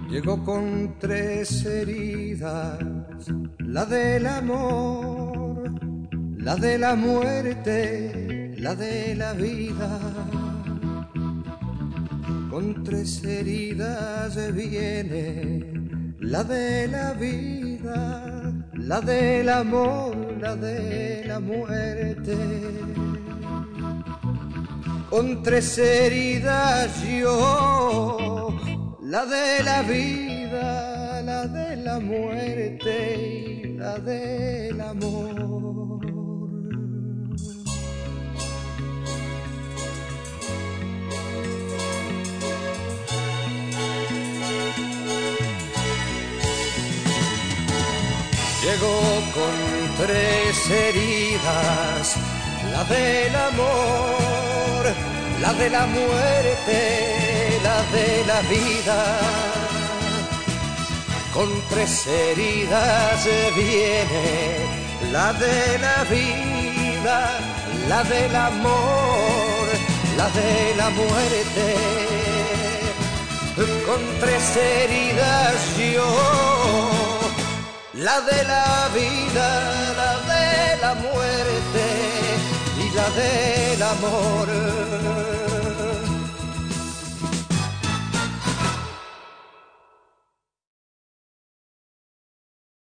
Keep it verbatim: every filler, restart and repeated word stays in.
Llegó con tres heridas, la del amor, la de la muerte, la de la vida. Con tres heridas viene la de la vida, la del amor, la de la muerte. Con tres heridas yo, la de la vida, la de la muerte y la del amor. Llegó con tres heridas, la del amor, la de la muerte, la de la vida. Con tres heridas viene la de la vida, la del amor, la de la muerte. Con tres heridas yo, la de la vida, la de la muerte y la del amor.